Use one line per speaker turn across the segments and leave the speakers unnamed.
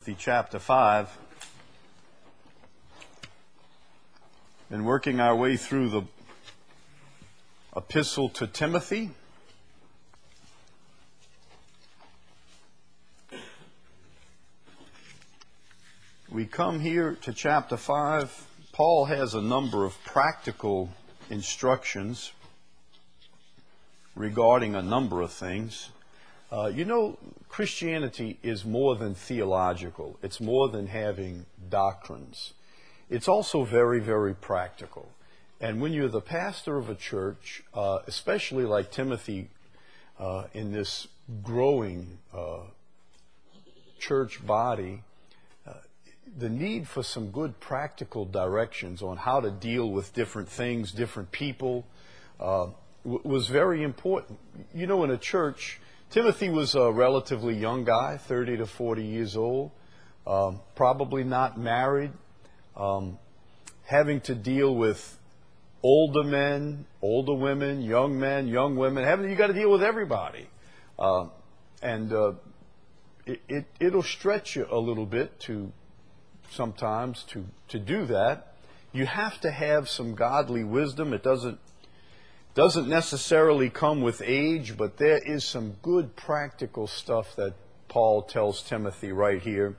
Timothy chapter 5. Been working our way through the epistle to Timothy. We come here to chapter 5. Paul has a number of practical instructions regarding a number of things. Christianity is more than theological. It's more than having doctrines. It's also very, very practical. And when you're the pastor of a church, especially like Timothy, in this growing church body, the need for some good practical directions on how to deal with different things, different people, was very important. You know, in a church, Timothy was a relatively young guy, 30 to 40 years old, probably not married, having to deal with older men, older women, young men, young women. You got to deal with everybody. It'll stretch you a little bit sometimes to do that. You have to have some godly wisdom. It doesn't necessarily come with age, but there is some good practical stuff that Paul tells Timothy right here.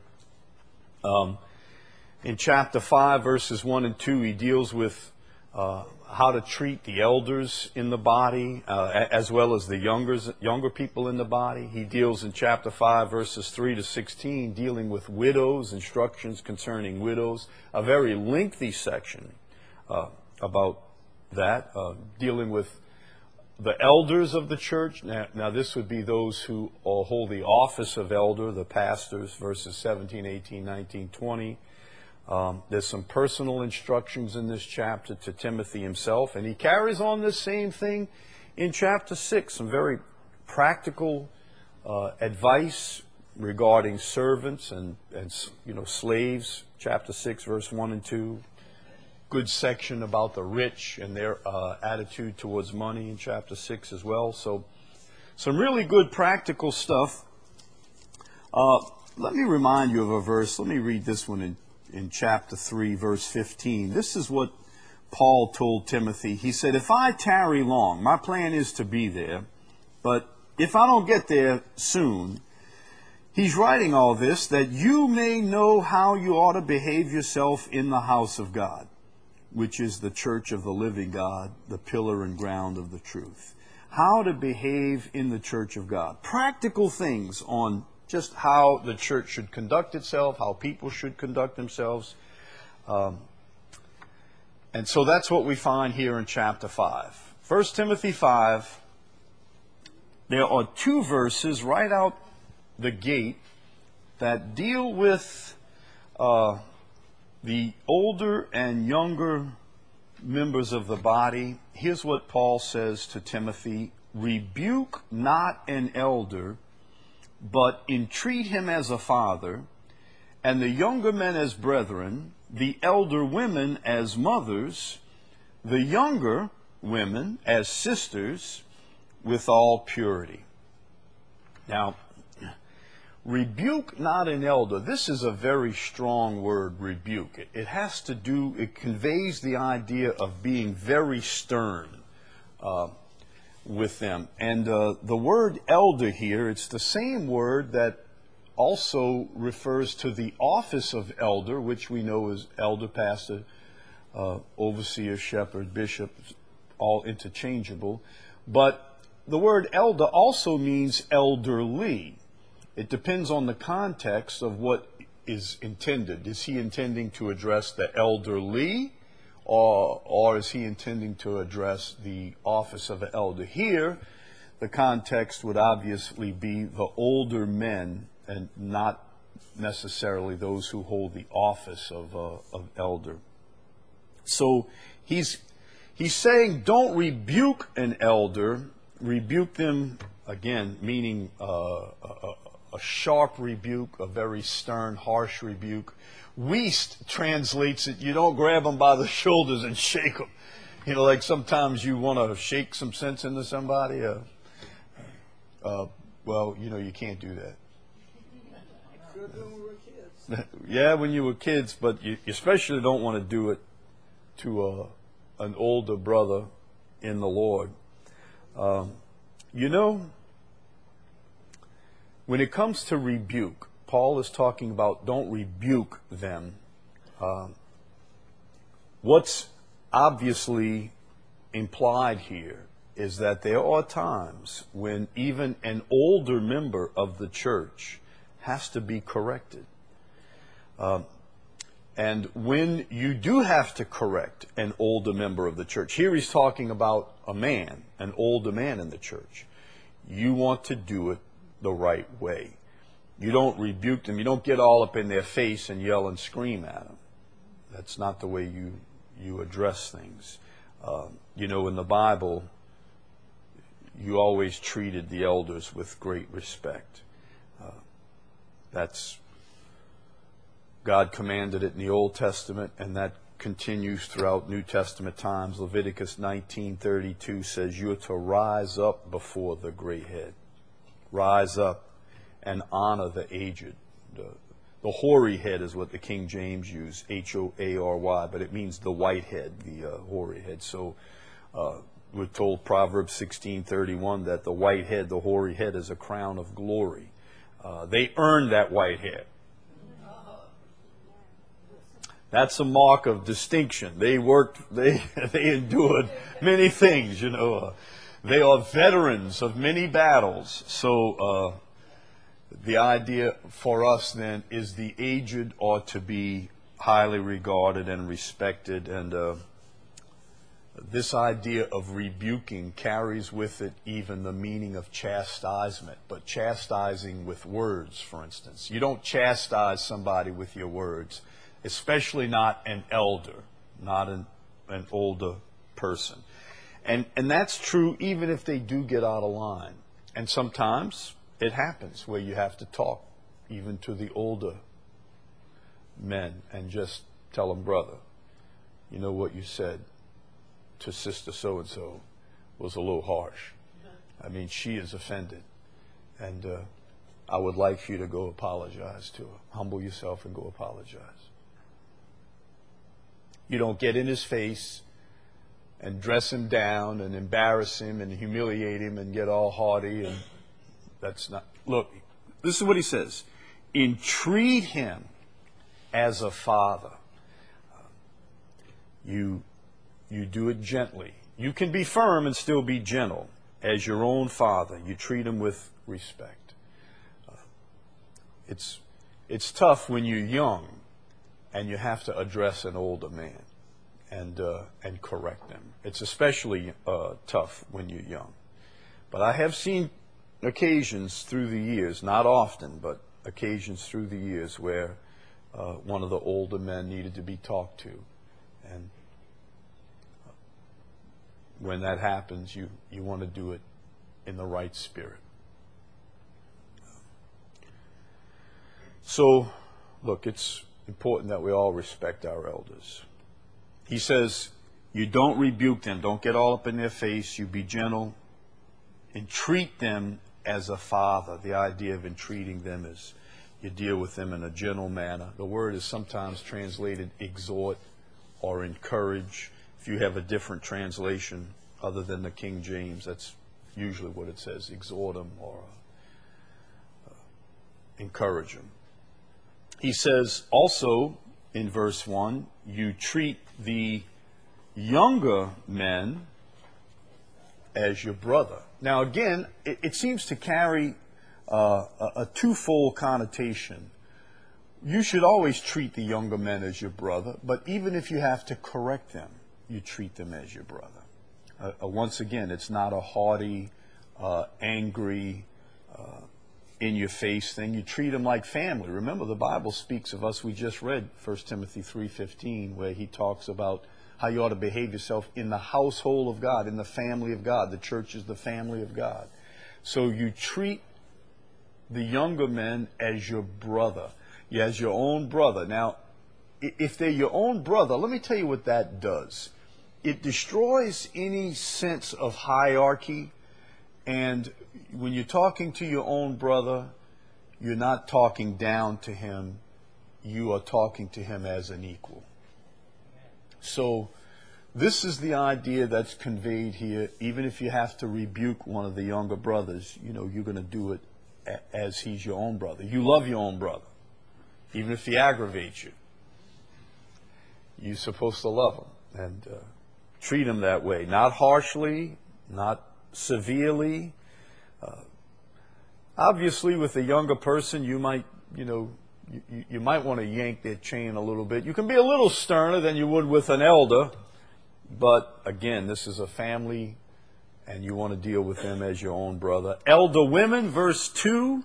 In chapter 5, verses 1 and 2, he deals with how to treat the elders in the body, as well as the younger people in the body. He deals in chapter 5, verses 3 to 16, dealing with widows, instructions concerning widows. A very lengthy section about that, dealing with the elders of the church. Now this would be those who hold the office of elder, the pastors, verses 17, 18, 19, 20. There's some personal instructions in this chapter to Timothy himself, and he carries on this same thing in chapter 6, some very practical advice regarding servants and slaves, chapter 6, verse 1 and 2. Good section about the rich and their attitude towards money in chapter 6 as well. So some really good practical stuff. Let me remind you of a verse. Let me read this one in chapter 3, verse 15. This is what Paul told Timothy. He said, "If I tarry long," my plan is to be there, but if I don't get there soon, he's writing all this, "that you may know how you ought to behave yourself in the house of God, which is the church of the living God, the pillar and ground of the truth." How to behave in the church of God. Practical things on just how the church should conduct itself, how people should conduct themselves. And so that's what we find here in chapter 5. 1 Timothy 5, there are two verses right out the gate that deal with the older and younger members of the body. Here's what Paul says to Timothy: "Rebuke not an elder, but entreat him as a father, and the younger men as brethren, the elder women as mothers, the younger women as sisters, with all purity." Now, rebuke not an elder. This is a very strong word, rebuke. It conveys the idea of being very stern with them. And the word elder here, it's the same word that also refers to the office of elder, which we know as elder, pastor, overseer, shepherd, bishop, all interchangeable. But the word elder also means elderly. It depends on the context of what is intended. Is he intending to address the elderly, or is he intending to address the office of an elder? Here, the context would obviously be the older men and not necessarily those who hold the office of elder. So he's saying, don't rebuke an elder. Rebuke them, again, meaning a sharp rebuke, a very stern, harsh rebuke. Wuest translates it, you don't grab them by the shoulders and shake them. Like sometimes you want to shake some sense into somebody. Well, you can't do that.
Could do when we were kids.
Yeah, when you were kids, but you especially don't want to do it to an older brother in the Lord. You know, when it comes to rebuke, Paul is talking about don't rebuke them. What's obviously implied here is that there are times when even an older member of the church has to be corrected. And when you do have to correct an older member of the church, here he's talking about a man, an older man in the church. You want to do it the right way. You don't rebuke them. You don't get all up in their face and yell and scream at them. That's not the way you address things. You know, in the Bible, you always treated the elders with great respect. That's God commanded it in the Old Testament, and that continues throughout New Testament times. Leviticus 19:32 says you're to rise up before the gray head. Rise up and honor the aged. The hoary head is what the King James used, H-O-A-R-Y, but it means the white head, the hoary head. So we're told Proverbs 16:31 that the white head, the hoary head, is a crown of glory. They earned that white head. That's a mark of distinction. They worked, they endured many things, you know. They are veterans of many battles. So the idea for us then is the aged ought to be highly regarded and respected. And this idea of rebuking carries with it even the meaning of chastisement, but chastising with words, for instance. You don't chastise somebody with your words, especially not an elder, not an older person. And that's true even if they do get out of line. And sometimes it happens where you have to talk even to the older men and just tell them, brother, you know what you said to sister so-and-so was a little harsh. I mean, she is offended. And I would like for you to go apologize to her. Humble yourself and go apologize. You don't get in his face and dress him down and embarrass him and humiliate him and get all haughty. And that's not. Look, this is what he says. Entreat him as a father. You do it gently. You can be firm and still be gentle. As your own father, you treat him with respect. It's tough when you're young and you have to address an older man and correct them. It's especially tough when you're young. But I have seen occasions through the years, not often, but occasions through the years where one of the older men needed to be talked to. And when that happens, you want to do it in the right spirit. So, look, it's important that we all respect our elders. He says, you don't rebuke them. Don't get all up in their face. You be gentle. Entreat them as a father. The idea of entreating them is you deal with them in a gentle manner. The word is sometimes translated exhort or encourage. If you have a different translation other than the King James, that's usually what it says, exhort them or encourage them. He says also in verse 1, you treat the younger men as your brother. Now again, it seems to carry a twofold connotation. You should always treat the younger men as your brother, but even if you have to correct them, you treat them as your brother. Once again, it's not a haughty, angry, in-your-face thing. You treat them like family. Remember, the Bible speaks of us. We just read 1 Timothy 3:15, where he talks about how you ought to behave yourself in the household of God, in the family of God. The church is the family of God. So you treat the younger men as your brother, as your own brother. Now, if they're your own brother, let me tell you what that does. It destroys any sense of hierarchy. And when you're talking to your own brother, you're not talking down to him. you are talking to him as an equal. So this is the idea that's conveyed here. Even if you have to rebuke one of the younger brothers, you're going to do it as he's your own brother. You love your own brother, even if he aggravates you. You're supposed to love him and treat him that way. Not harshly, not severely. Obviously, with a younger person, you might, you might want to yank their chain a little bit. You can be a little sterner than you would with an elder. But again, this is a family, and you want to deal with them as your own brother. Elder women, verse 2,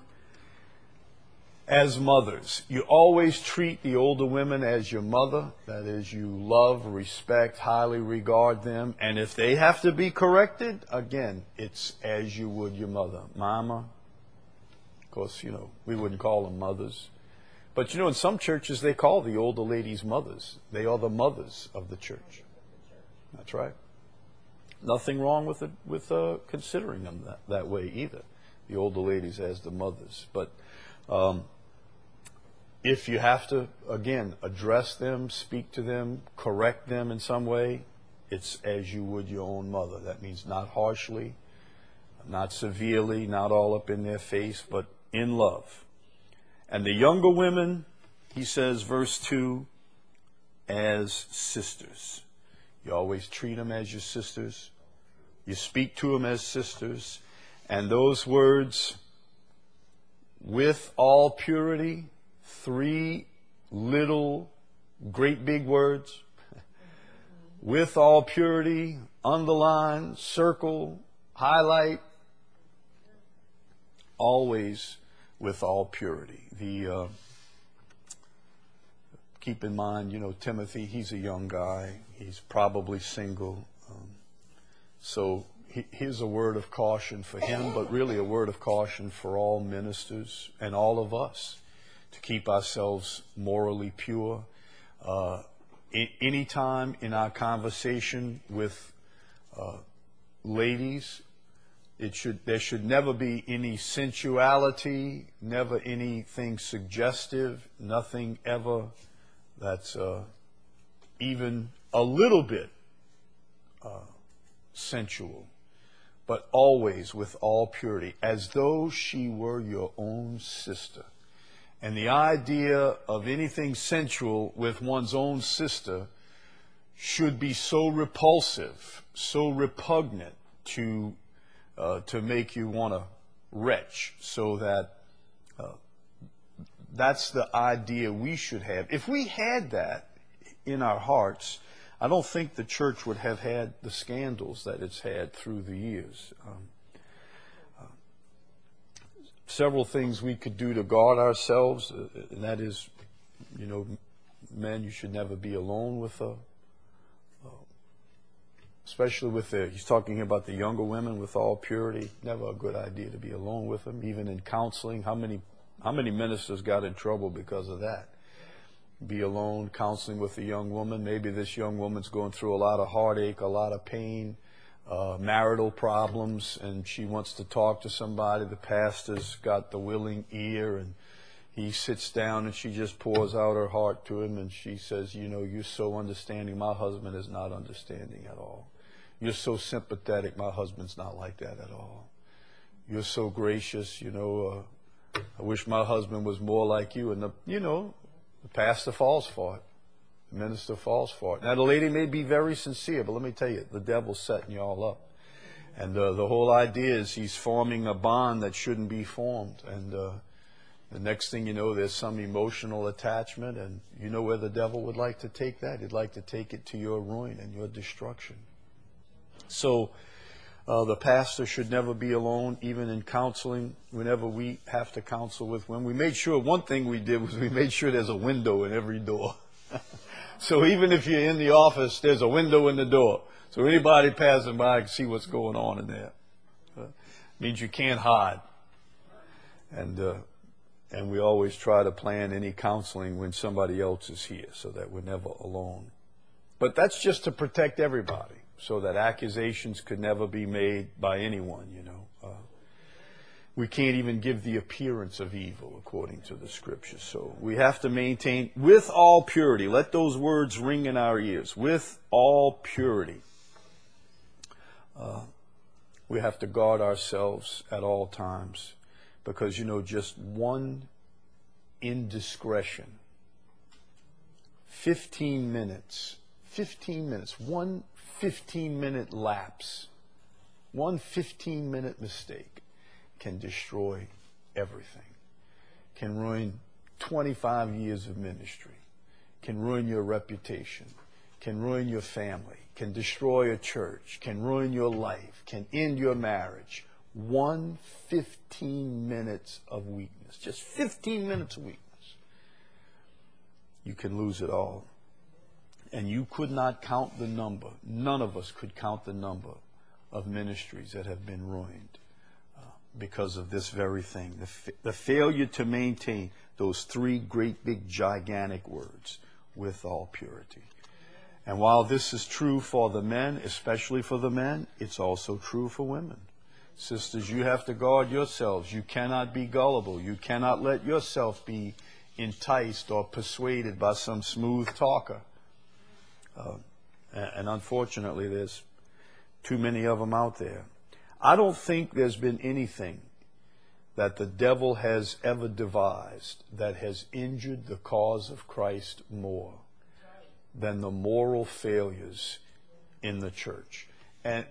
as mothers. You always treat the older women as your mother. That is, you love, respect, highly regard them. And if they have to be corrected, again, it's as you would your mother. Mama. Of course, we wouldn't call them mothers. But in some churches they call the older ladies mothers. They are the mothers of the church. That's right. Nothing wrong with it, with considering them that way either. The older ladies as the mothers. But if you have to, again, address them, speak to them, correct them in some way, it's as you would your own mother. That means not harshly, not severely, not all up in their face, but in love. And the younger women, he says, verse 2, as sisters. You always treat them as your sisters. You speak to them as sisters. And those words, with all purity, 3 little, great big words. With all purity, underline, circle, highlight. Always with all purity. Keep in mind, Timothy, he's a young guy. He's probably single. So here's a word of caution for him, but really a word of caution for all ministers and all of us to keep ourselves morally pure. Anytime in our conversation with ladies, there should never be any sensuality, never anything suggestive, nothing ever that's even a little bit sensual, but always with all purity, as though she were your own sister. And the idea of anything sensual with one's own sister should be so repulsive, so repugnant to make you want to retch, so that that's the idea we should have. If we had that in our hearts, I don't think the church would have had the scandals that it's had through the years. Several things we could do to guard ourselves, and that is, men, you should never be alone with especially with he's talking about the younger women with all purity. Never a good idea to be alone with them, even in counseling. How many ministers got in trouble because of that? Be alone, counseling with a young woman. Maybe this young woman's going through a lot of heartache, a lot of pain, marital problems, and she wants to talk to somebody. The pastor's got the willing ear, and he sits down and she just pours out her heart to him, and she says, you're so understanding. My husband is not understanding at all. You're so sympathetic. My husband's not like that at all. You're so gracious. I wish my husband was more like you. And the pastor falls for it. The minister falls for it. Now, the lady may be very sincere, but let me tell you, the devil's setting you all up. And the whole idea is he's forming a bond that shouldn't be formed. And the next thing you know, there's some emotional attachment. And you know where the devil would like to take that? He'd like to take it to your ruin and your destruction. So the pastor should never be alone, even in counseling. Whenever we have to counsel with women, we made sure, one thing we did was we made sure there's a window in every door. So even if you're in the office, there's a window in the door. So anybody passing by can see what's going on in there. Means you can't hide. And we always try to plan any counseling when somebody else is here so that we're never alone. But that's just to protect everybody, so that accusations could never be made by anyone, we can't even give the appearance of evil according to the Scriptures. So we have to maintain with all purity. Let those words ring in our ears. With all purity. We have to guard ourselves at all times, because, just one indiscretion, 15 minutes, one 15-minute lapse, one 15-minute mistake can destroy everything, can ruin 25 years of ministry, can ruin your reputation, can ruin your family, can destroy a church, can ruin your life, can end your marriage. 15 minutes of weakness, just 15 minutes of weakness, you can lose it all. And you could not count the number, none of us could count the number of ministries that have been ruined because of this very thing. The failure to maintain those three great big gigantic words, with all purity. And while this is true for the men, especially for the men, it's also true for women. Sisters, you have to guard yourselves. You cannot be gullible. You cannot let yourself be enticed or persuaded by some smooth talker. And unfortunately, there's too many of them out there. I don't think there's been anything that the devil has ever devised that has injured the cause of Christ more than the moral failures in the church. And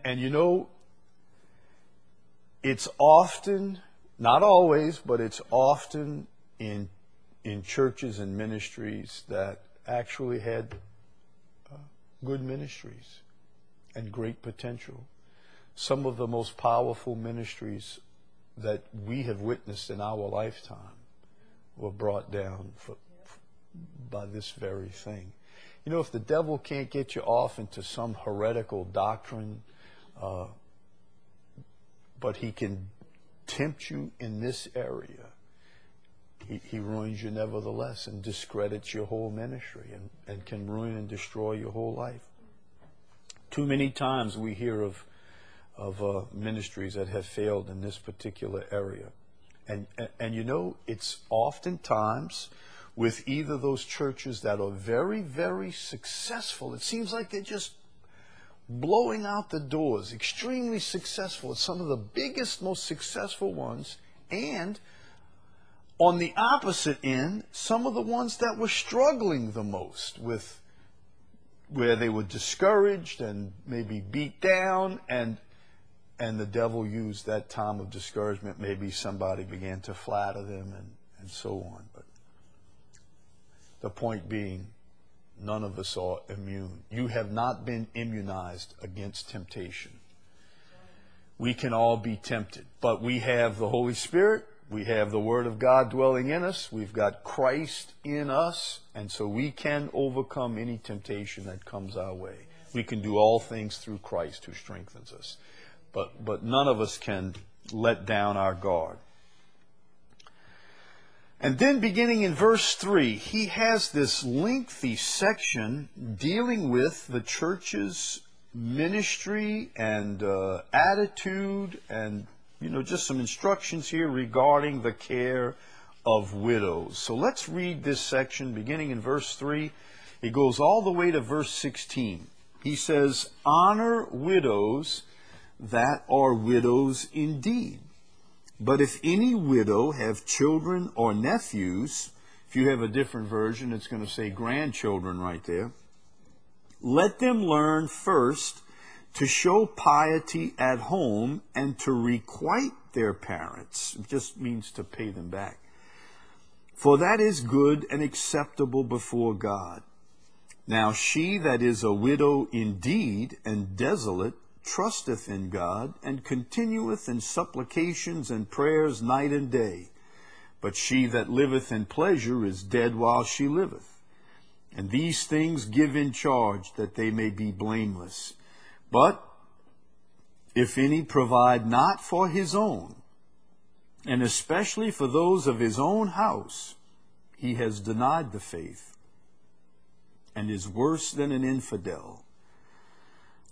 it's often, not always, but it's often in churches and ministries that actually had good ministries and great potential. Some of the most powerful ministries that we have witnessed in our lifetime were brought down by this very thing. If the devil can't get you off into some heretical doctrine, but he can tempt you in this area, he ruins you nevertheless and discredits your whole ministry and can ruin and destroy your whole life. Too many times we hear of ministries that have failed in this particular area. And it's oftentimes with either those churches that are very, very successful. It seems like they're just blowing out the doors, extremely successful. It's some of the biggest, most successful ones. And on the opposite end, some of the ones that were struggling the most with where they were discouraged and maybe beat down, and the devil used that time of discouragement. Maybe somebody began to flatter them and so on. But the point being, none of us are immune. You have not been immunized against temptation. We can all be tempted, but we have the Holy Spirit. We have the Word of God dwelling in us. We've got Christ in us. And so we can overcome any temptation that comes our way. We can do all things through Christ who strengthens us. But none of us can let down our guard. And then beginning in verse 3, he has this lengthy section dealing with the church's ministry and attitude and just some instructions here regarding the care of widows. So let's read this section beginning in verse 3. It goes all the way to verse 16. He says, "Honor widows that are widows indeed. But if any widow have children or nephews," if you have a different version, it's going to say grandchildren right there, "let them learn first to show piety at home and to requite their parents." It just means to pay them back. "For that is good and acceptable before God. Now she that is a widow indeed and desolate trusteth in God and continueth in supplications and prayers night and day. But she that liveth in pleasure is dead while she liveth. And these things give in charge that they may be blameless. But if any provide not for his own, and especially for those of his own house, he has denied the faith and is worse than an infidel.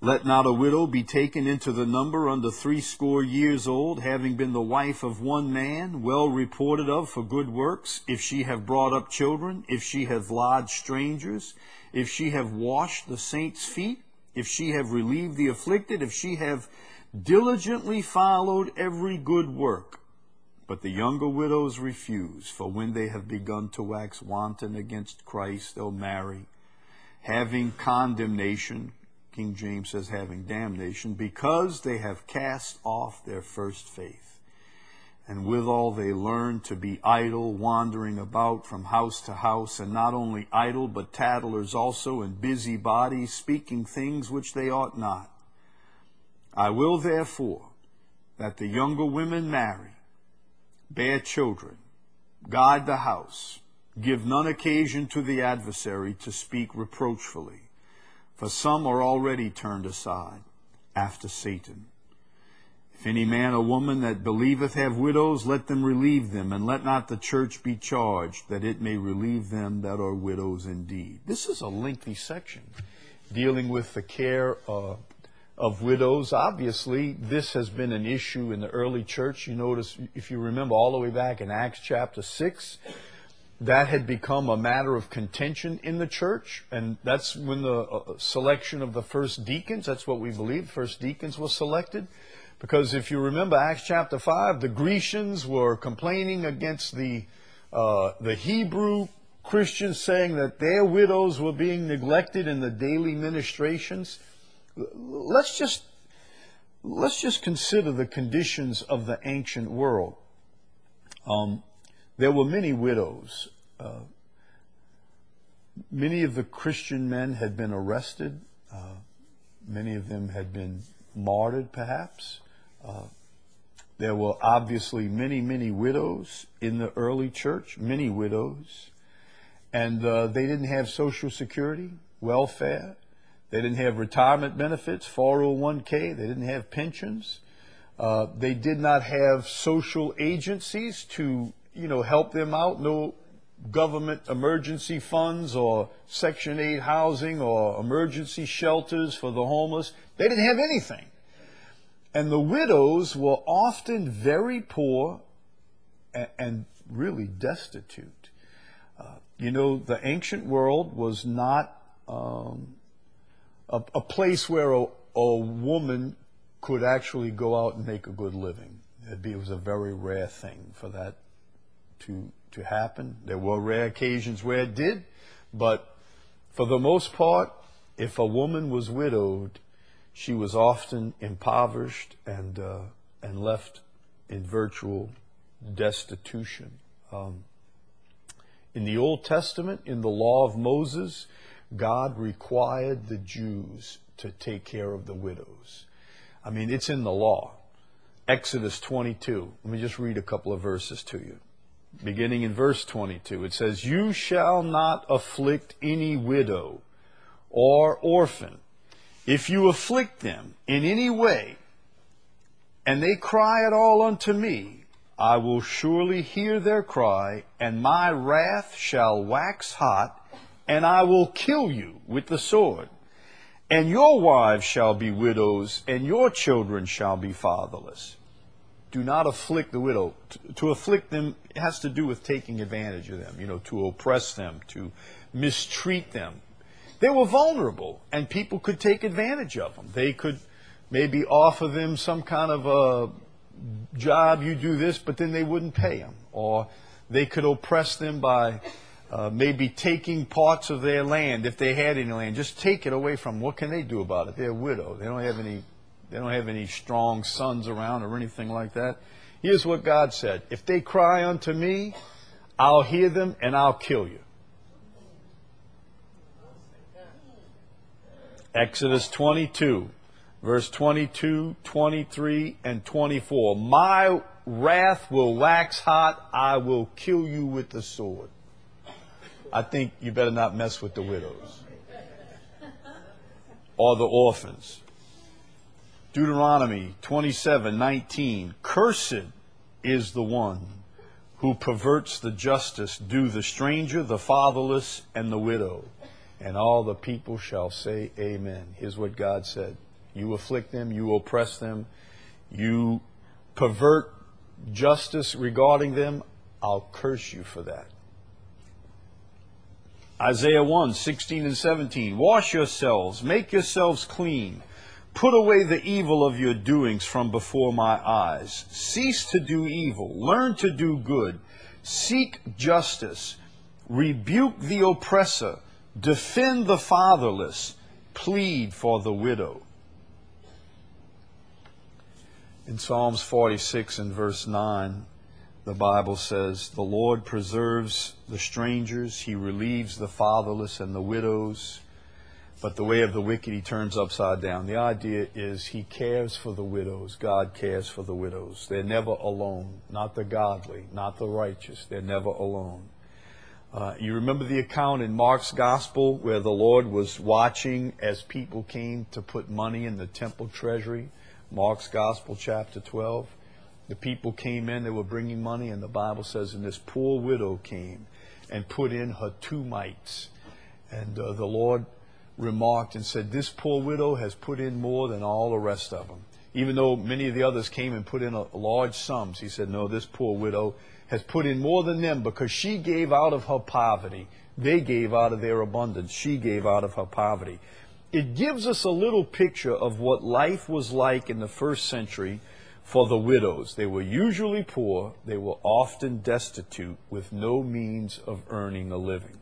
Let not a widow be taken into the number under 80 years old, having been the wife of one man, well reported of for good works, if she have brought up children, if she have lodged strangers, if she have washed the saints' feet, if she have relieved the afflicted, if she have diligently followed every good work. But the younger widows refuse, for when they have begun to wax wanton against Christ, they'll marry, having condemnation. King James says having damnation, because they have cast off their first faith. And withal they learn to be idle, wandering about from house to house, and not only idle, but tattlers also, and busybodies, speaking things which they ought not. I will therefore that the younger women marry, bear children, guard the house, give none occasion to the adversary to speak reproachfully. For some are already turned aside after Satan. If any man or woman that believeth have widows, let them relieve them, and let not the church be charged, that it may relieve them that are widows indeed. This is a lengthy section dealing with the care of widows. Obviously, this has been an issue in the early church. You notice, if you remember all the way back in Acts chapter 6, that had become a matter of contention in the church, and that's when the selection of the first deacons, that's what we believe, first deacons were selected. Because if you remember Acts chapter 5, the Grecians were complaining against the Hebrew Christians, saying that their widows were being neglected in the daily ministrations. Let's just consider the conditions of the ancient world. There were many widows. Many of the Christian men had been arrested. Many of them had been martyred, perhaps. There were obviously many widows in the early church, many widows. And they didn't have Social Security, welfare. They didn't have retirement benefits, 401k. They didn't have pensions. They did not have social agencies to help them out. No government emergency funds or Section 8 housing or emergency shelters for the homeless. They didn't have anything. And the widows were often very poor and really destitute. The ancient world was not a place where a woman could actually go out and make a good living. It was a very rare thing for that to happen. There were rare occasions where it did, but for the most part, if a woman was widowed, she was often impoverished and left in virtual destitution. In the Old Testament, in the law of Moses, God required the Jews to take care of the widows. I mean, it's in the law. Exodus 22. Let me just read a couple of verses to you. Beginning in verse 22, it says, "You shall not afflict any widow or orphan. If you afflict them in any way, and they cry at all unto me, I will surely hear their cry, and my wrath shall wax hot, and I will kill you with the sword. And your wives shall be widows, and your children shall be fatherless." Do not afflict the widow. To afflict them has to do with taking advantage of them, to oppress them, to mistreat them. They were vulnerable, and people could take advantage of them. They could maybe offer them some kind of a job, you do this, but then they wouldn't pay them. Or they could oppress them by maybe taking parts of their land, if they had any land. Just take it away from them. What can they do about it? They're a widow. They don't have any strong sons around or anything like that. Here's what God said. If they cry unto me, I'll hear them and I'll kill you. Exodus 22, verse 22, 23, and 24. My wrath will wax hot. I will kill you with the sword. I think you better not mess with the widows or the orphans. Deuteronomy 27:19. Cursed is the one who perverts the justice, due the stranger, the fatherless, and the widow. And all the people shall say amen. Here's what God said. You afflict them, you oppress them, you pervert justice regarding them, I'll curse you for that. Isaiah 1, 16 and 17. Wash yourselves, make yourselves clean. Put away the evil of your doings from before my eyes. Cease to do evil. Learn to do good. Seek justice. Rebuke the oppressor. Defend the fatherless. Plead for the widow. In Psalms 46 and verse 9, the Bible says, the Lord preserves the strangers. He relieves the fatherless and the widows. But the way of the wicked he turns upside down. The idea is he cares for the widows. God cares for the widows. They're never alone. Not the godly, not the righteous. They're never alone. You remember the account in Mark's Gospel where the Lord was watching as people came to put money in the temple treasury? Mark's Gospel, chapter 12. The people came in, they were bringing money, and the Bible says, and this poor widow came and put in her 2 mites. And the Lord remarked and said, this poor widow has put in more than all the rest of them. Even though many of the others came and put in large sums, he said, no, this poor widow has put in more than them because she gave out of her poverty. They gave out of their abundance. She gave out of her poverty. It gives us a little picture of what life was like in the first century for the widows. They were usually poor. They were often destitute with no means of earning a living.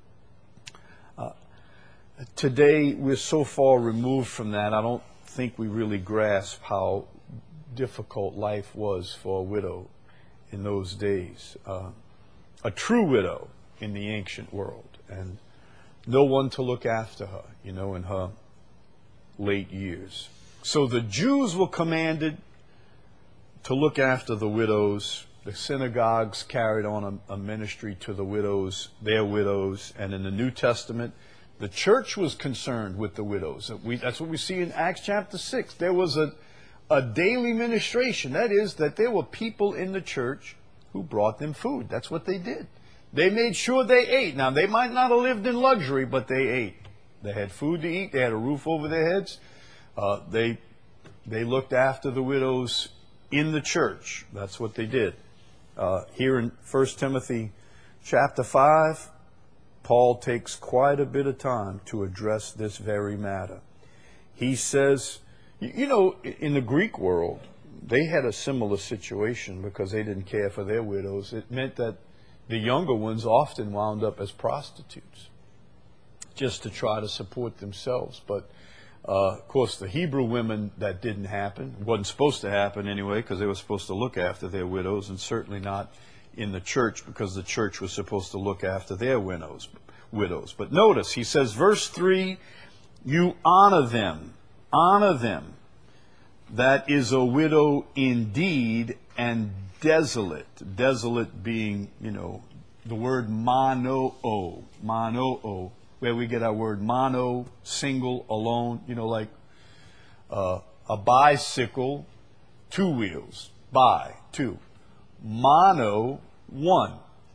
Today, we're so far removed from that, I don't think we really grasp how difficult life was for a widow in those days. A true widow in the ancient world, and no one to look after her, in her late years. So the Jews were commanded to look after the widows. The synagogues carried on a ministry to the widows, their widows, and in the New Testament, the church was concerned with the widows. That's what we see in Acts chapter 6. There was a daily ministration. That is, that there were people in the church who brought them food. That's what they did. They made sure they ate. Now, they might not have lived in luxury, but they ate. They had food to eat. They had a roof over their heads. They looked after the widows in the church. That's what they did. Here in 1 Timothy chapter 5, Paul takes quite a bit of time to address this very matter. He says, in the Greek world, they had a similar situation because they didn't care for their widows. It meant that the younger ones often wound up as prostitutes just to try to support themselves. But, of course, the Hebrew women, that didn't happen. It wasn't supposed to happen anyway because they were supposed to look after their widows, and certainly not in the church because the church was supposed to look after their widows. But notice, he says, verse 3, you honor them. Honor them. That is a widow indeed and desolate. Desolate being, the word manoo, where we get our word mono, single, alone, like a bicycle, 2 wheels, bi, 2. Mono, 1.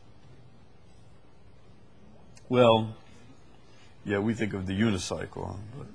Well, yeah, we think of the unicycle. But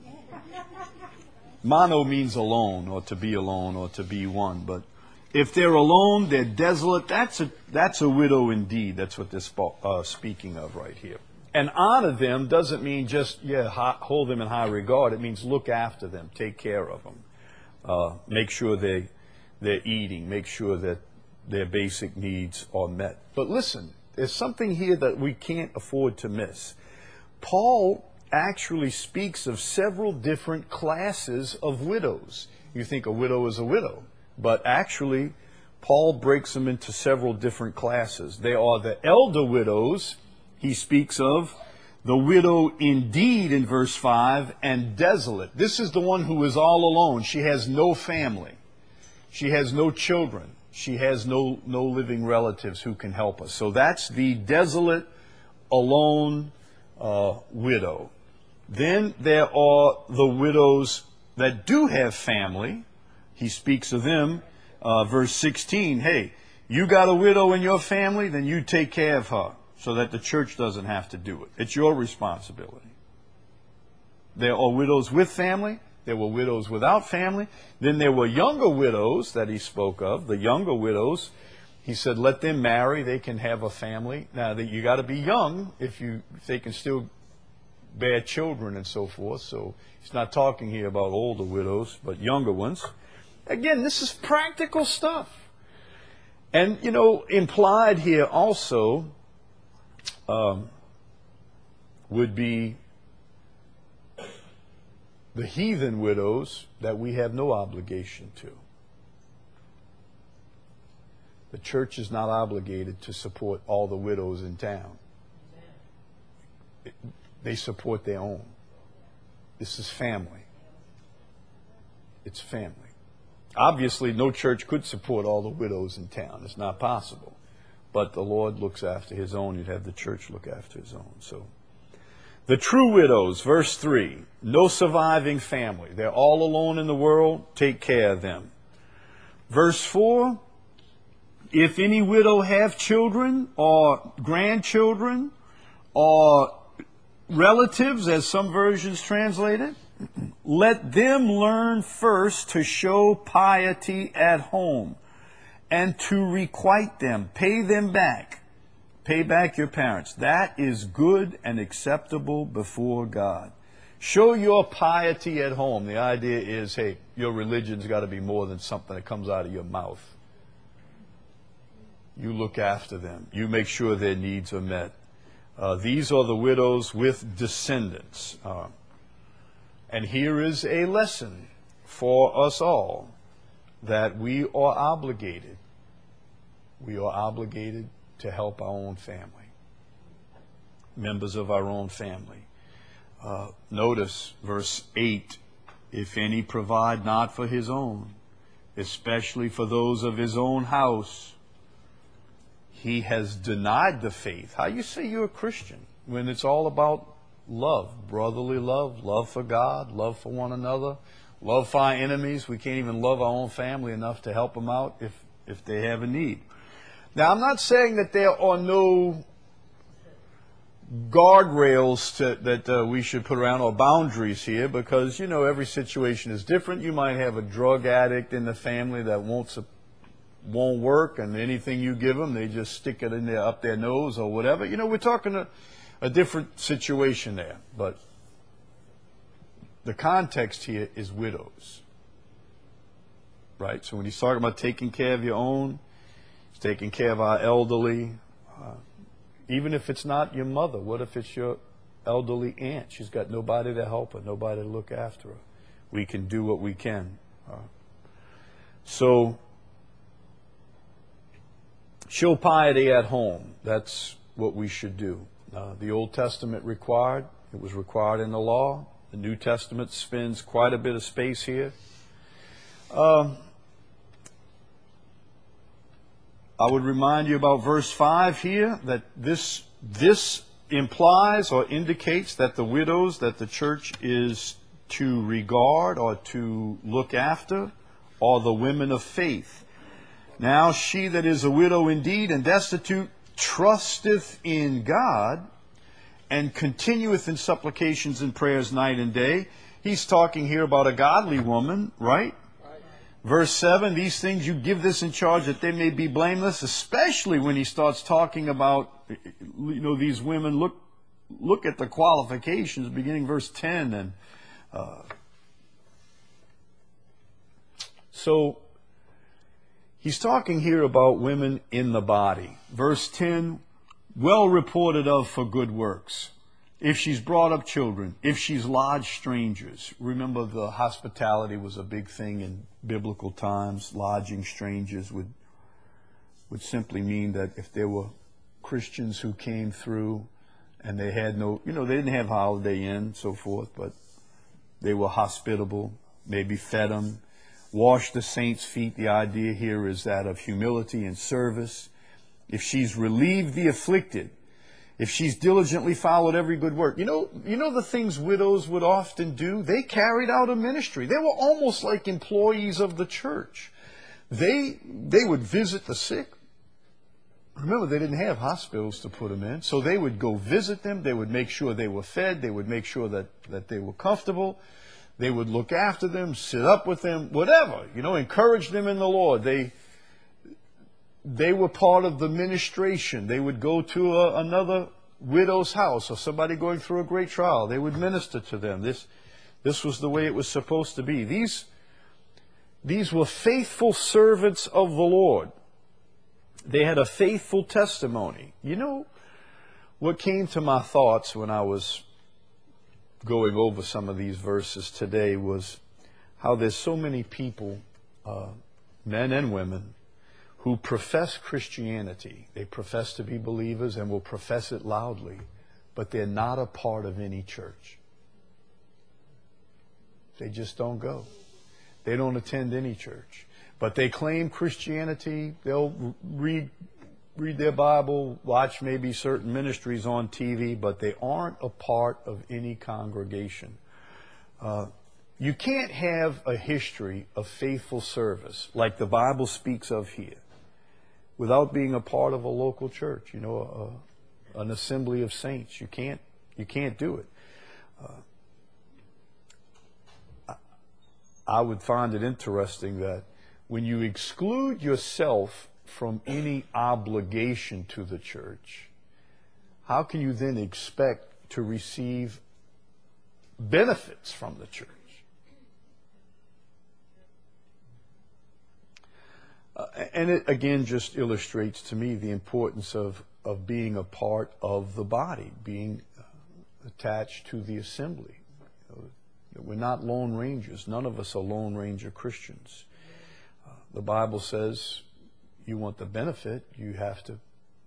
mono means alone, or to be alone, or to be one. But if they're alone, they're desolate. That's a widow indeed. That's what they're speaking of right here. And honor them doesn't mean just, hold them in high regard. It means look after them, take care of them. Make sure they're eating. Make sure that their basic needs are met. But listen, there's something here that we can't afford to miss. Paul actually speaks of several different classes of widows. You think a widow is a widow, but actually Paul breaks them into several different classes. They are the elder widows. He speaks of the widow indeed in verse 5 and desolate. This is the one who is all alone. She has no family. She has no children. She has no living relatives who can help us. So that's the desolate, alone widow. Then there are the widows that do have family. He speaks of them. Verse 16, hey, you got a widow in your family, then you take care of her so that the church doesn't have to do it. It's your responsibility. There are widows with family. There were widows without family. Then there were younger widows that he spoke of. The younger widows, he said, let them marry. They can have a family. Now, you got to be young if they can still bear children and so forth. So he's not talking here about older widows, but younger ones. Again, this is practical stuff. And, implied here also would be the heathen widows that we have no obligation to. The church is not obligated to support all the widows in town. They support their own. This is family. It's family. Obviously, no church could support all the widows in town. It's not possible. But the Lord looks after his own. You'd have the church look after his own. So, the true widows, verse 3, no surviving family. They're all alone in the world. Take care of them. Verse 4, if any widow have children or grandchildren or relatives, as some versions translate it, let them learn first to show piety at home and to requite them, pay them back. Pay back your parents. That is good and acceptable before God. Show your piety at home. The idea is, hey, your religion's got to be more than something that comes out of your mouth. You look after them. You make sure their needs are met. These are the widows with descendants. And here is a lesson for us all that we are obligated. We are obligated to help our own family, members of our own family. Notice verse 8, if any provide not for his own, especially for those of his own house, he has denied the faith. How you say you're a Christian when it's all about love, brotherly love, love for God, love for one another, love for our enemies. We can't even love our own family enough to help them out if they have a need. Now, I'm not saying that there are no guardrails that we should put around, or boundaries here, because, every situation is different. You might have a drug addict in the family that won't work, and anything you give them, they just stick it in there up their nose or whatever. We're talking a different situation there. But the context here is widows. Right? So when he's talking about taking care of your own, he's taking care of our elderly. Even if it's not your mother, what if it's your elderly aunt? She's got nobody to help her, nobody to look after her. We can do what we can. So, show piety at home. That's what we should do. The Old Testament required. It was required in the law. The New Testament spends quite a bit of space here. I would remind you about verse 5 here, that this implies or indicates that the widows that the church is to regard or to look after are the women of faith. Now she that is a widow indeed and destitute trusteth in God and continueth in supplications and prayers night and day. He's talking here about a godly woman, right? Verse 7, these things you give this in charge that they may be blameless, especially when he starts talking about, these women. Look at the qualifications beginning verse 10. And so he's talking here about women in the body. Verse 10, well reported of for good works. If she's brought up children, if she's lodged strangers. Remember, the hospitality was a big thing in biblical times. Lodging strangers would simply mean that if there were Christians who came through and they had no, they didn't have Holiday Inn and so forth, but they were hospitable, maybe fed them, washed the saints' feet. The idea here is that of humility and service. If she's relieved the afflicted, if she's diligently followed every good work. The things widows would often do? They carried out a ministry. They were almost like employees of the church. They would visit the sick. Remember, they didn't have hospitals to put them in, so they would go visit them. They would make sure they were fed. They would make sure that they were comfortable. They would look after them, sit up with them, whatever, encourage them in the Lord. They were part of the ministration. They would go to another widow's house or somebody going through a great trial. They would minister to them. This was the way it was supposed to be. These were faithful servants of the Lord. They had a faithful testimony. What came to my thoughts when I was going over some of these verses today was how there's so many people, men and women, who profess Christianity. They profess to be believers and will profess it loudly, but they're not a part of any church. They just don't go. They don't attend any church. But they claim Christianity. They'll read their Bible, watch maybe certain ministries on TV, but they aren't a part of any congregation. You can't have a history of faithful service like the Bible speaks of here without being a part of a local church, an assembly of saints. You can't do it. I would find it interesting that when you exclude yourself from any obligation to the church, how can you then expect to receive benefits from the church? And it again just illustrates to me the importance of being a part of the body, being attached to the assembly. We're not lone rangers. None of us are lone ranger Christians. The Bible says you want the benefit, you have to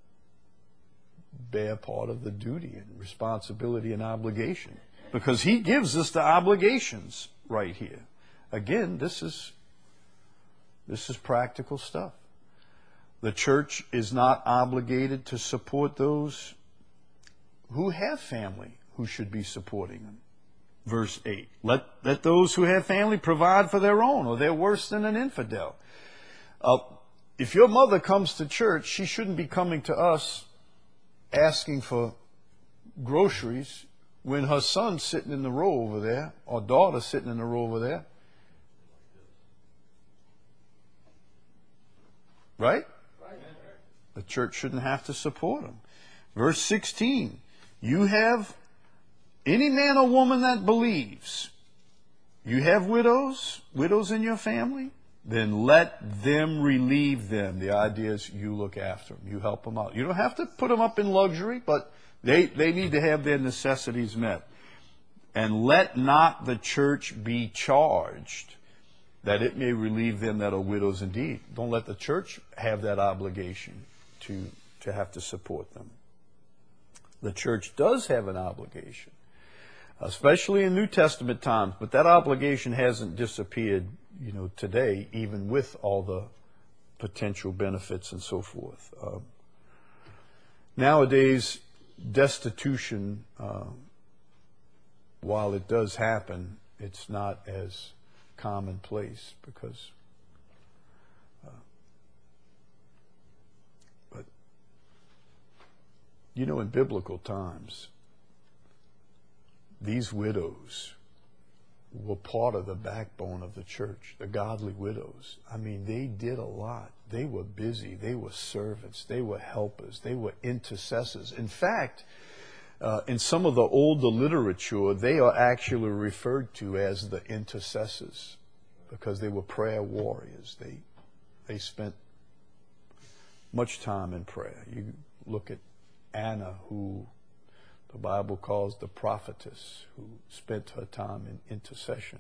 bear part of the duty and responsibility and obligation. Because He gives us the obligations right here. Again, this is practical stuff. The church is not obligated to support those who have family who should be supporting them. Verse 8, let those who have family provide for their own, or they're worse than an infidel. If your mother comes to church, she shouldn't be coming to us asking for groceries when her son's sitting in the row over there, or daughter sitting in the row over there. Right? The church shouldn't have to support them. Verse 16, you have any man or woman that believes, you have widows in your family, then let them relieve them. The idea is you look after them. You help them out. You don't have to put them up in luxury, but they need to have their necessities met. And let not the church be charged that it may relieve them that are widows indeed. Don't let the church have that obligation to have to support them. The church does have an obligation, especially in New Testament times, but that obligation hasn't disappeared, today, even with all the potential benefits and so forth. Nowadays, destitution, while it does happen, it's not as commonplace because, but, in biblical times, these widows were part of the backbone of the church, the godly widows. I mean, they did a lot. They were busy. They were servants. They were helpers. They were intercessors. In fact, in some of the older literature, they are actually referred to as the intercessors because they were prayer warriors. They spent much time in prayer. You look at Anna, who the Bible calls the prophetess, who spent her time in intercession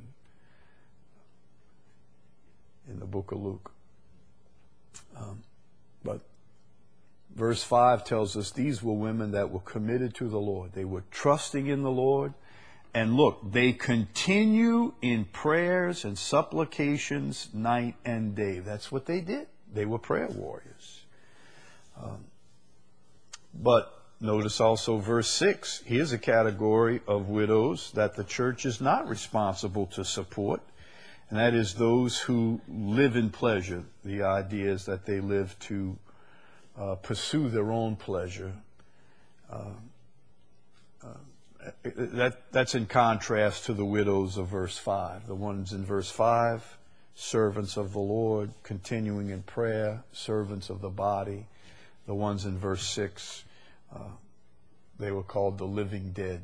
in the book of Luke. But verse 5 tells us these were women that were committed to the Lord. They were trusting in the Lord. And look, they continue in prayers and supplications night and day. That's what they did. They were prayer warriors. But notice also verse 6. Here's a category of widows that the church is not responsible to support, and that is those who live in pleasure. The idea is that they live to pursue their own pleasure that's in contrast to the widows of verse 5. The ones in verse 5, servants of the Lord, continuing in prayer, servants of the body. The ones in verse 6, they were called the living dead.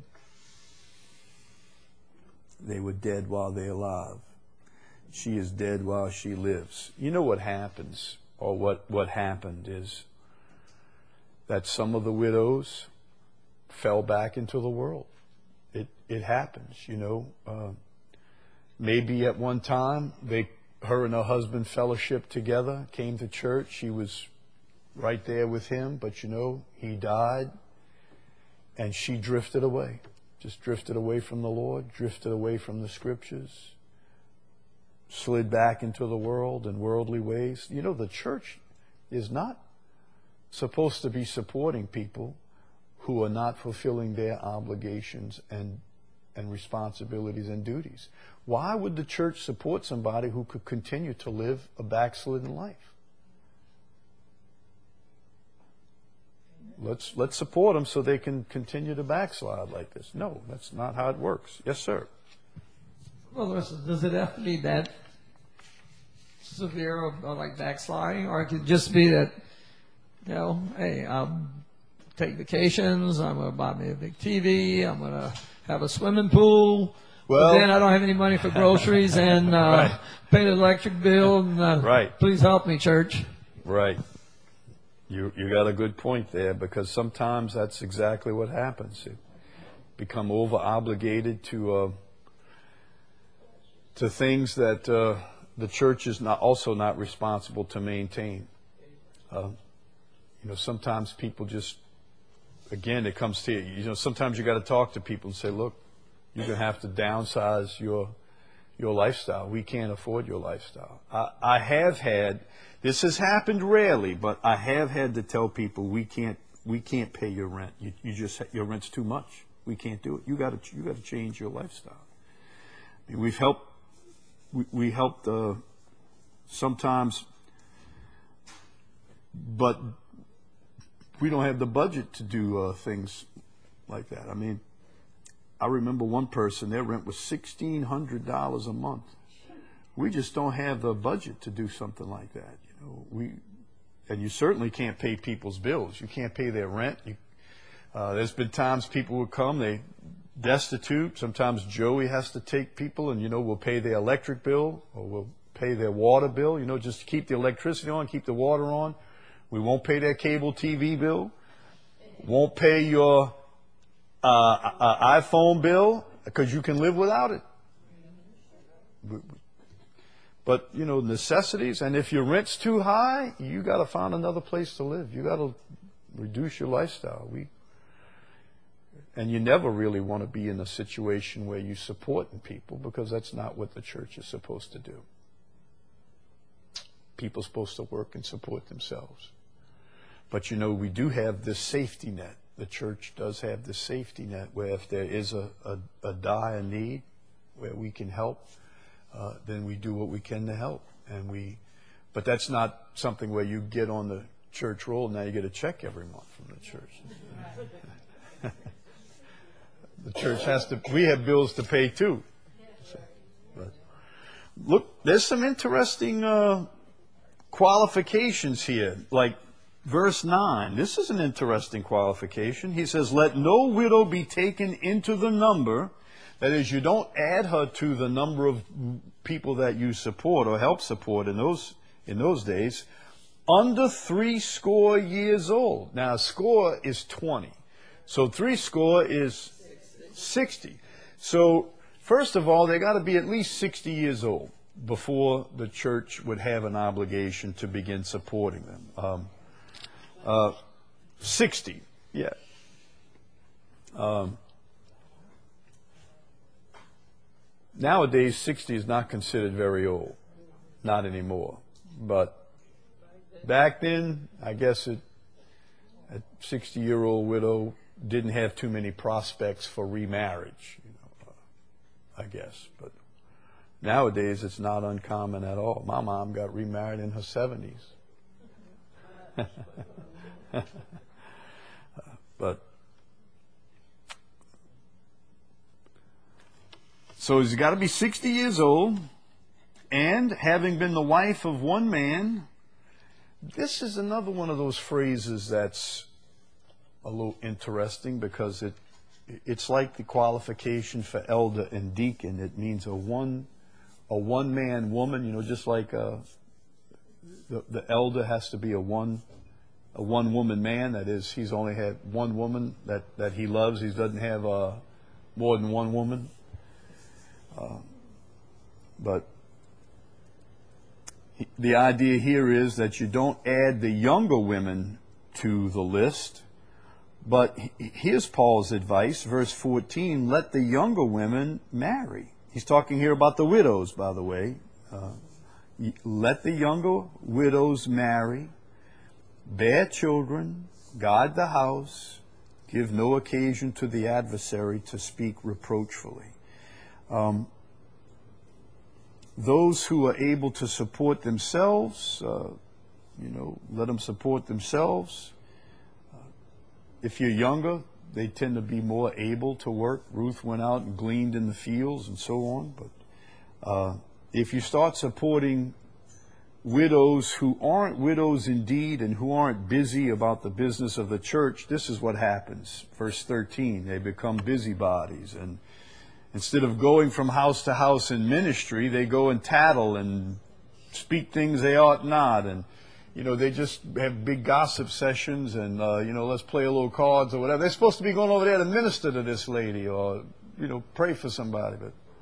They were dead while they're alive. She is dead while she lives. You know what happens, or what happened is that some of the widows fell back into the world. It happens, you know. Maybe at one time, her and her husband fellowshiped together, came to church. She was right there with him, but you know, he died, and she drifted away. Just drifted away from the Lord, drifted away from the Scriptures, slid back into the world and worldly ways. You know, the church is not supposed to be supporting people who are not fulfilling their obligations and responsibilities and duties. Why would the church support somebody who could continue to live a backslidden life? Let's support them so they can continue to backslide like this. No, that's not how it works. Yes, sir.
Well, listen, does it have to be that severe or like backsliding, or it could just be that, you know, hey, I'll take vacations, I'm going to buy me a big TV, I'm going to have a swimming pool, but then I don't have any money for groceries and
right.
Pay the electric bill, and
right.
Please help me, church.
Right. You got a good point there, because sometimes that's exactly what happens. You become over obligated to things that the church is also not responsible to maintain. You know, sometimes people just, again, it comes to you. You know, sometimes you got to talk to people and say, look, you're going to have to downsize your lifestyle. We can't afford your lifestyle. I have had, this has happened rarely, but I have had to tell people we can't pay your rent. Your rent's too much. We can't do it. You got to change your lifestyle. I mean, we helped sometimes, but we don't have the budget to do things like that. I mean, I remember one person, their rent was $1,600 a month. We just don't have the budget to do something like that. You know, and you certainly can't pay people's bills. You can't pay their rent. There's been times people would come, they destitute. Sometimes Joey has to take people, and, you know, we'll pay their electric bill, or we'll pay their water bill, you know, just to keep the electricity on, keep the water on. We won't pay their cable TV bill. Won't pay your iPhone bill, because you can live without it. But, you know, necessities, and if your rent's too high, you got to find another place to live. You got to reduce your lifestyle. And you never really want to be in a situation where you're supporting people, because that's not what the church is supposed to do. People are supposed to work and support themselves. But, you know, we do have this safety net. The church does have this safety net where if there is a dire need where we can help, then we do what we can to help. But that's not something where you get on the church roll and now you get a check every month from the church. The church we have bills to pay too. But look, there's some interesting qualifications here, like verse 9. This is an interesting qualification. He says, let no widow be taken into the number. That is, you don't add her to the number of people that you support or help support in those days, under 60 years old. Now, score is 20. So 60 is 60. So, first of all, they got to be at least 60 years old before the church would have an obligation to begin supporting them. 60, yeah. Nowadays, 60 is not considered very old. Not anymore. But back then, I guess a 60-year-old widow didn't have too many prospects for remarriage, I guess. But nowadays, it's not uncommon at all. My mom got remarried in her 70s. But So he's got to be 60 years old, and having been the wife of one man. This is another one of those phrases that's a little interesting, because it's like the qualification for elder and deacon. It means a one-man woman, just like the elder has to be a one-woman man. That is, he's only had one woman that he loves. He doesn't have more than one woman. But the idea here is that you don't add the younger women to the list. But here's Paul's advice, verse 14, let the younger women marry. He's talking here about the widows, by the way. Let the younger widows marry, bear children, guard the house, give no occasion to the adversary to speak reproachfully. Those who are able to support themselves, let them support themselves. If you're younger, they tend to be more able to work. Ruth went out and gleaned in the fields and so on. But if you start supporting widows who aren't widows indeed and who aren't busy about the business of the church, this is what happens. Verse 13, they become busybodies. And instead of going from house to house in ministry, they go and tattle and speak things they ought not. And they just have big gossip sessions and, let's play a little cards or whatever. They're supposed to be going over there to minister to this lady or, pray for somebody.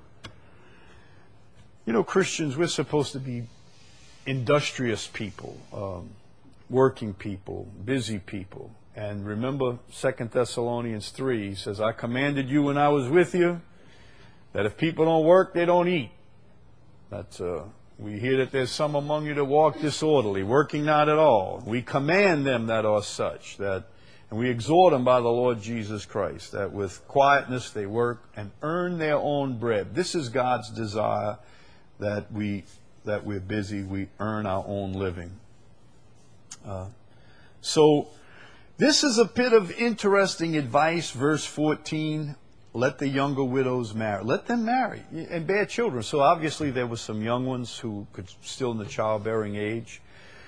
But, Christians, we're supposed to be industrious people, working people, busy people. And remember 2 Thessalonians 3 says, I commanded you when I was with you that if people don't work, they don't eat. That's we hear that there's some among you that walk disorderly, working not at all. We command them that are such, and we exhort them by the Lord Jesus Christ, that with quietness they work and earn their own bread. This is God's desire, that we're busy, we earn our own living. So this is a bit of interesting advice, verse 14. Let the younger widows marry. Let them marry and bear children. So obviously there were some young ones who could still in the childbearing age.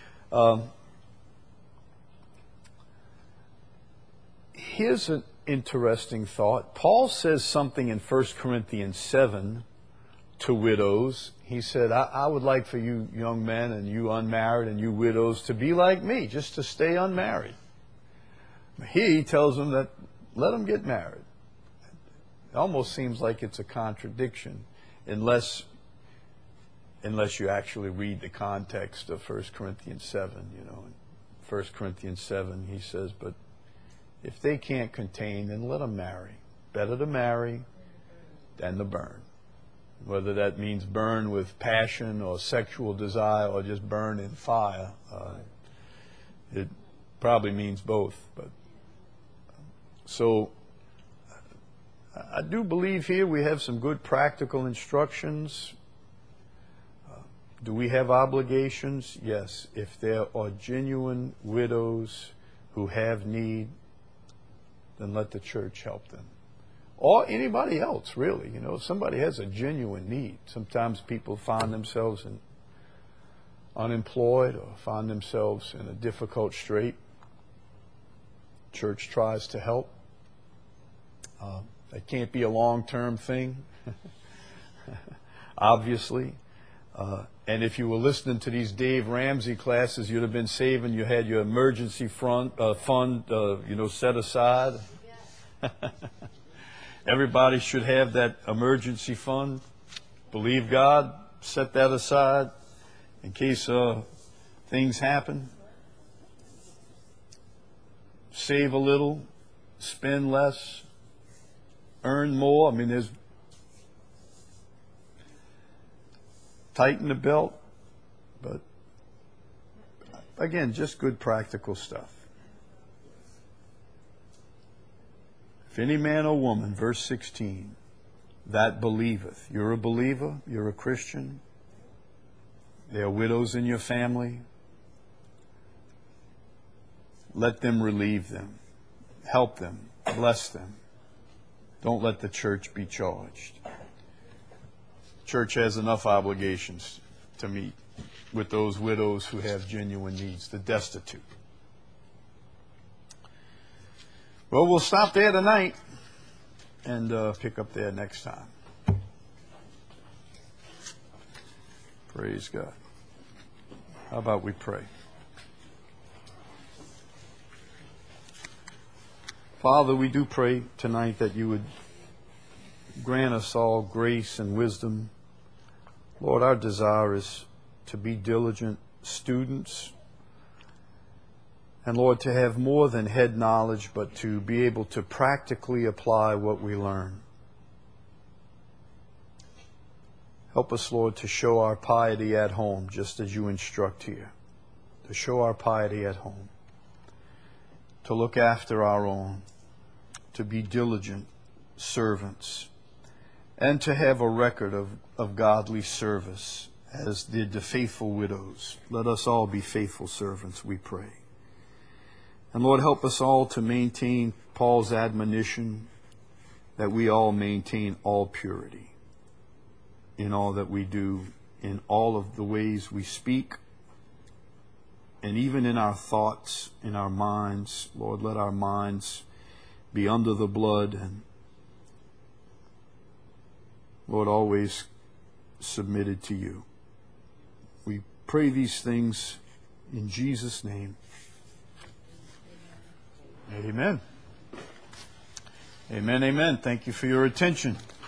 Here's an interesting thought. Paul says something in 1 Corinthians 7 to widows. He said, I would like for you young men and you unmarried and you widows to be like me, just to stay unmarried. He tells them that let them get married. It almost seems like it's a contradiction unless you actually read the context of 1 Corinthians 7. In 1 Corinthians 7 he says, but if they can't contain, then let them marry. Better to marry than to burn. Whether that means burn with passion or sexual desire or just burn in fire, it probably means both. But so I do believe here we have some good practical instructions. Do we have obligations? Yes. If there are genuine widows who have need, then let the church help them. Or anybody else, really. If somebody has a genuine need. Sometimes people find themselves unemployed or find themselves in a difficult strait. Church tries to help. That can't be a long-term thing, obviously. And if you were listening to these Dave Ramsey classes, you'd have been saving. You had your emergency fund, set aside. Everybody should have that emergency fund. Believe God, set that aside in case things happen. Save a little, spend less, earn more. There's tighten the belt, but again, just good practical stuff. If any man or woman, verse 16, that believeth. You're a believer, you're a Christian. There are widows in your family. Let them relieve them. Help them. Bless them. Don't let the church be charged. church has enough obligations to meet with those widows who have genuine needs, the destitute. Well, we'll stop there tonight and pick up there next time. Praise God. How about we pray? Father, we do pray tonight that you would grant us all grace and wisdom. Lord, our desire is to be diligent students. And Lord, to have more than head knowledge, but to be able to practically apply what we learn. Help us, Lord, to show our piety at home, just as you instruct here. To show our piety at home. To look after our own. To be diligent servants. And to have a record of godly service, as did the faithful widows. Let us all be faithful servants, we pray. And Lord, help us all to maintain Paul's admonition that we all maintain all purity in all that we do, in all of the ways we speak, and even in our thoughts, in our minds. Lord, let our minds be under the blood and, Lord, always submitted to you. We pray these things in Jesus' name. Amen. Amen, amen. Thank you for your attention.